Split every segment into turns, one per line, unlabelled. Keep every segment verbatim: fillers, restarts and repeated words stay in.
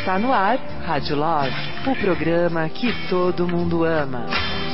Está no ar, Rádio Love, o programa que todo mundo ama.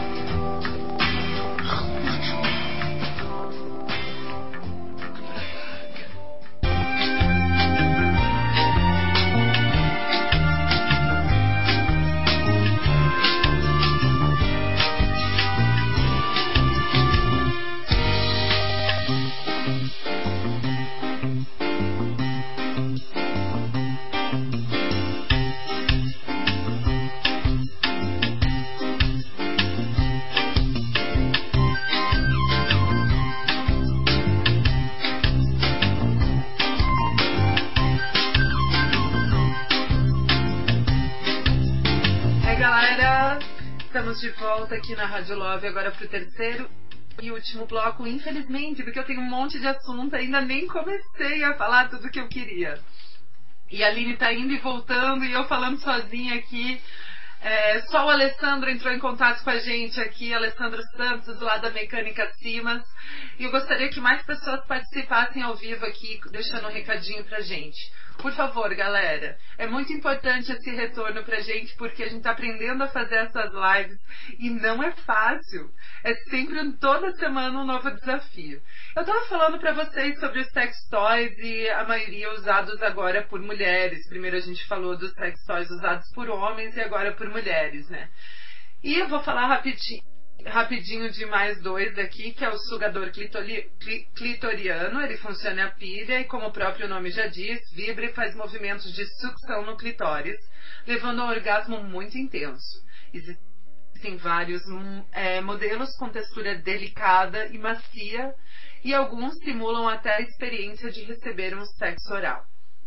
De volta aqui na Rádio Love, agora para o terceiro e último bloco, infelizmente, porque eu tenho um monte de assunto, ainda nem comecei a falar tudo que eu queria. E a Aline tá indo e voltando e eu falando sozinha aqui. É, só o Alessandro entrou em contato com a gente aqui, Alessandro Santos, lá da Mecânica Simas. E eu gostaria que mais pessoas participassem ao vivo aqui, deixando um recadinho pra gente. Por favor, galera, é muito importante esse retorno pra gente, porque a gente tá aprendendo a fazer essas lives e não é fácil. É sempre, toda semana, um novo desafio. Eu tava falando pra vocês sobre os sex toys e a maioria usados agora por mulheres. Primeiro a gente falou dos sex toys usados por homens e agora por mulheres, né? E eu vou falar rapidinho. Rapidinho de mais dois aqui, que é o sugador clitori, cli, clitoriano. Ele funciona a pilha e, como o próprio nome já diz, vibra e faz movimentos de sucção no clitóris, levando a um orgasmo muito intenso. Existem vários é, modelos com textura delicada e macia, e alguns simulam até a experiência de receber um sexo oral.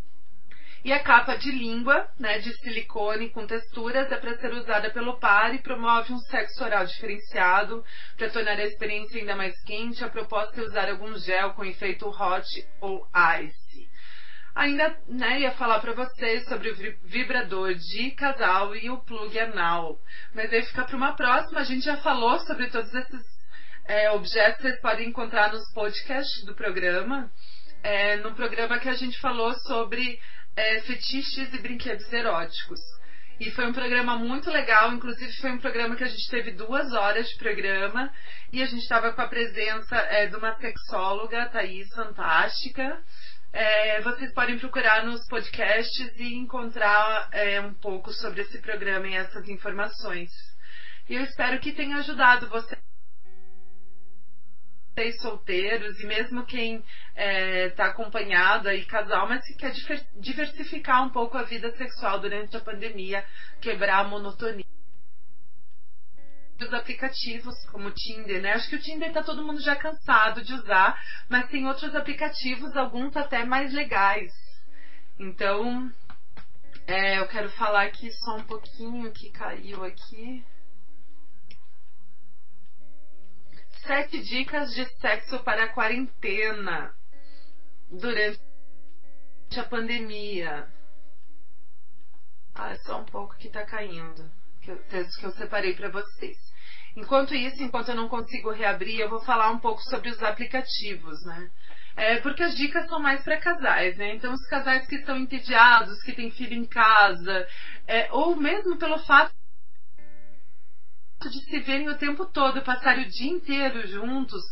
E a capa de língua, né, de silicone com texturas, é para ser usada pelo par e promove um sexo oral diferenciado. Para tornar a experiência ainda mais quente, a proposta é usar algum gel com efeito hot ou ice. Ainda, né, ia falar para vocês sobre o vibrador de casal e o plug anal. Mas aí fica para uma próxima. A gente já falou sobre todos esses é, objetos, vocês podem encontrar nos podcasts do programa. É, no programa que a gente falou sobre É, fetiches e brinquedos eróticos. E foi um programa muito legal, inclusive foi um programa que a gente teve duas horas de programa e a gente estava com a presença é, de uma sexóloga, Thaís, fantástica. É, vocês podem procurar nos podcasts e encontrar é, um pouco sobre esse programa e essas informações. E eu espero que tenha ajudado vocês solteiros e mesmo quem está é, acompanhado aí, casal, mas que quer diversificar um pouco a vida sexual durante a pandemia, quebrar a monotonia. Os aplicativos como o Tinder, né? Acho que o Tinder está todo mundo já cansado de usar, mas tem outros aplicativos, alguns até mais legais. Então, é, eu quero falar aqui só um pouquinho que caiu aqui. Sete dicas de sexo para a quarentena durante a pandemia. Ah, é só um pouco que tá caindo, que eu, que eu separei para vocês. Enquanto isso, enquanto eu não consigo reabrir, eu vou falar um pouco sobre os aplicativos, né? É, porque as dicas são mais para casais, né? Então, os casais que estão entediados, que têm filho em casa, é, ou mesmo pelo fato de se verem o tempo todo, passarem o dia inteiro juntos.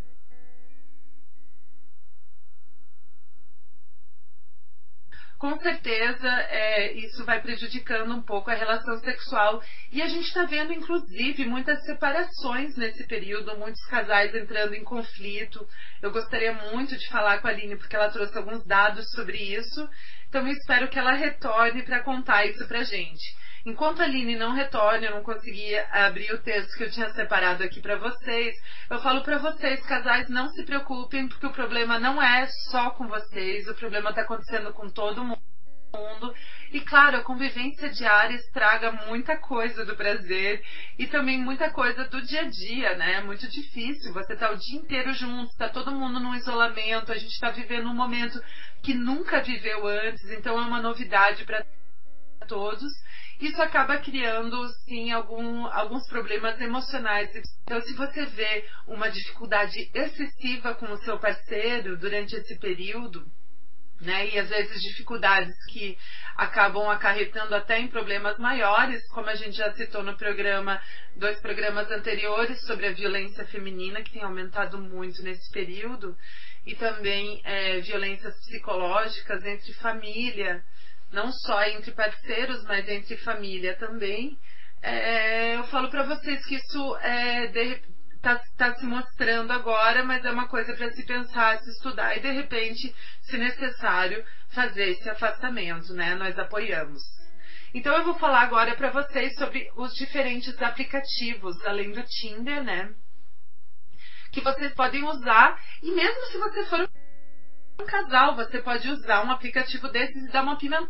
Com certeza, é, isso vai prejudicando um pouco a relação sexual. E a gente está vendo, inclusive, muitas separações nesse período, muitos casais entrando em conflito. Eu gostaria muito de falar com a Aline, porque ela trouxe alguns dados sobre isso. Então, eu espero que ela retorne para contar isso para a gente. Enquanto a Aline não retorna, eu não consegui abrir o texto que eu tinha separado aqui para vocês. Eu falo para vocês, casais, não se preocupem, porque o problema não é só com vocês, o problema está acontecendo com todo mundo. E claro, a convivência diária estraga muita coisa do prazer e também muita coisa do dia a dia, né? É muito difícil, você tá o dia inteiro junto, tá todo mundo num isolamento, a gente está vivendo um momento que nunca viveu antes, então é uma novidade para todos. Isso acaba criando, sim, algum, alguns problemas emocionais. Então, se você vê uma dificuldade excessiva com o seu parceiro durante esse período, né? E às vezes dificuldades que acabam acarretando até em problemas maiores, como a gente já citou no programa, dois programas anteriores sobre a violência feminina, que tem aumentado muito nesse período, e também é, violências psicológicas entre família, não só entre parceiros, mas entre família também. É, eu falo para vocês que isso é, está tá se mostrando agora, mas é uma coisa para se pensar, se estudar e, de repente, se necessário, fazer esse afastamento, né? Nós apoiamos. Então eu vou falar agora para vocês sobre os diferentes aplicativos, além do Tinder, né? Que vocês podem usar, e mesmo se você for um casal, você pode usar um aplicativo desses e dar uma pimentada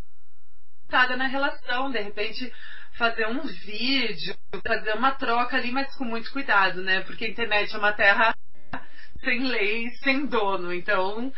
na relação, de repente fazer um vídeo, fazer uma troca ali, mas com muito cuidado, né? Porque a internet é uma terra sem lei, sem dono, então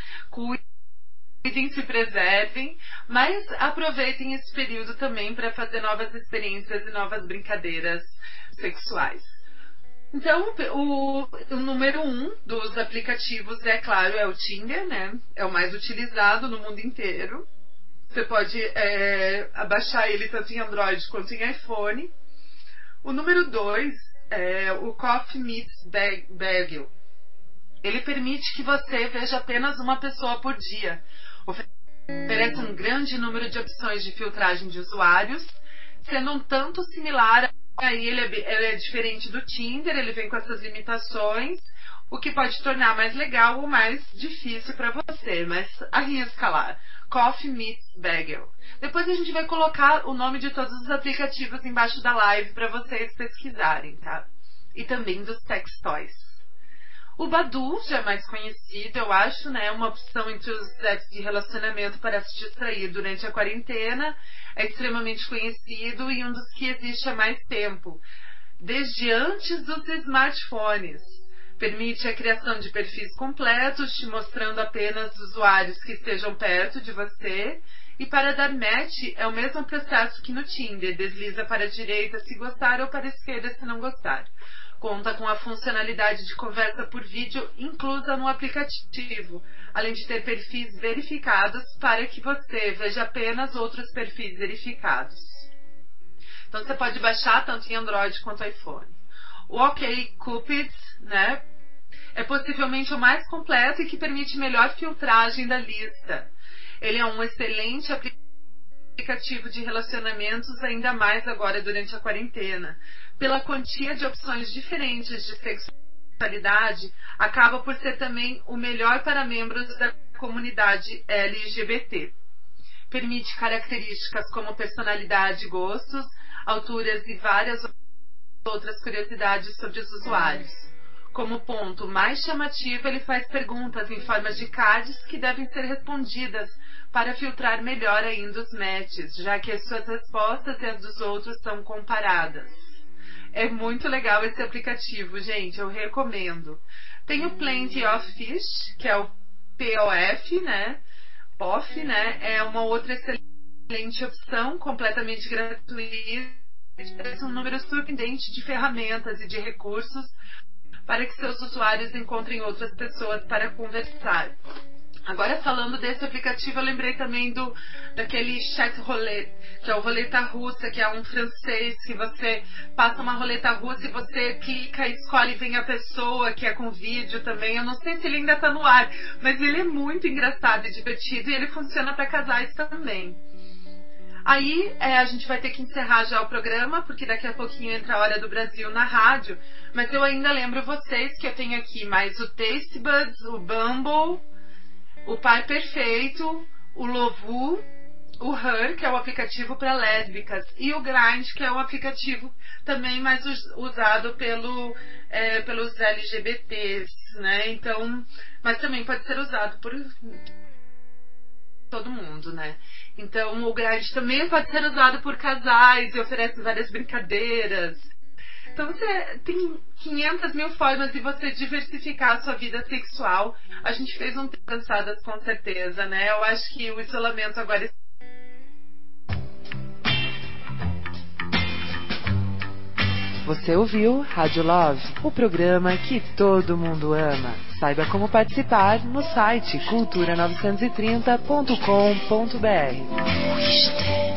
cuidem, se preservem, mas aproveitem esse período também para fazer novas experiências e novas brincadeiras sexuais. Então, o, o número um dos aplicativos, é claro, é o Tinder, né? É o mais utilizado no mundo inteiro. Você pode é, abaixar ele tanto em Android quanto em iPhone. O número dois é o Coffee Meets Bagel. Ele permite que você veja apenas uma pessoa por dia. Oferece um grande número de opções de filtragem de usuários, sendo um tanto similar. Aí ele é, ele é diferente do Tinder, ele vem com essas limitações, o que pode tornar mais legal ou mais difícil para você, mas arrisca lá. Coffee Meets Bagel. Depois a gente vai colocar o nome de todos os aplicativos embaixo da live para vocês pesquisarem, tá? E também dos sex toys. O Badoo já é mais conhecido, eu acho, né? Uma opção entre os apps de relacionamento para se distrair durante a quarentena. É extremamente conhecido e um dos que existe há mais tempo, desde antes dos smartphones. Permite a criação de perfis completos, te mostrando apenas usuários que estejam perto de você. E para dar match é o mesmo processo que no Tinder, desliza para a direita se gostar ou para a esquerda se não gostar. Conta com a funcionalidade de conversa por vídeo inclusa no aplicativo, além de ter perfis verificados para que você veja apenas outros perfis verificados. Então você pode baixar tanto em Android quanto iPhone. O OkCupid, né, é possivelmente o mais completo e que permite melhor filtragem da lista. Ele é um excelente aplicativo de relacionamentos, ainda mais agora durante a quarentena. Pela quantia de opções diferentes de sexualidade, acaba por ser também o melhor para membros da comunidade L G B T. Permite características como personalidade, gostos, alturas e várias outras curiosidades sobre os usuários. Como ponto mais chamativo, ele faz perguntas em forma de cards que devem ser respondidas para filtrar melhor ainda os matches, já que as suas respostas e as dos outros são comparadas. É muito legal esse aplicativo, gente, eu recomendo. Tem o Plenty of Fish, que é o P O F, né? P O F, né? É uma outra excelente opção, completamente gratuita. É um número surpreendente de ferramentas e de recursos para que seus usuários encontrem outras pessoas para conversar. Agora, falando desse aplicativo, eu lembrei também do, daquele chat roulette, que é o roleta russa, que é um francês, que você passa uma roleta russa e você clica e escolhe e vem a pessoa, que é com vídeo também. Eu não sei se ele ainda está no ar, mas ele é muito engraçado e divertido e ele funciona para casais também. Aí é, a gente vai ter que encerrar já o programa, porque daqui a pouquinho entra a Hora do Brasil na rádio, mas eu ainda lembro vocês que eu tenho aqui mais o Taste Buds, o Bumble, o Pai Perfeito, o Lovoo, o Her, que é o aplicativo para lésbicas, e o Grindr, que é um aplicativo também mais usado pelo, é, pelos L G B Ts, né? Então, mas também pode ser usado por todo mundo, né? Então, o Grindr também pode ser usado por casais e oferece várias brincadeiras. Então, você tem quinhentas mil formas de você diversificar a sua vida sexual. A gente fez um tempo cansadas, com certeza, né? Eu acho que o isolamento agora...
Você ouviu Rádio Love, o programa que todo mundo ama. Saiba como participar no site cultura novecentos e trinta ponto com ponto br.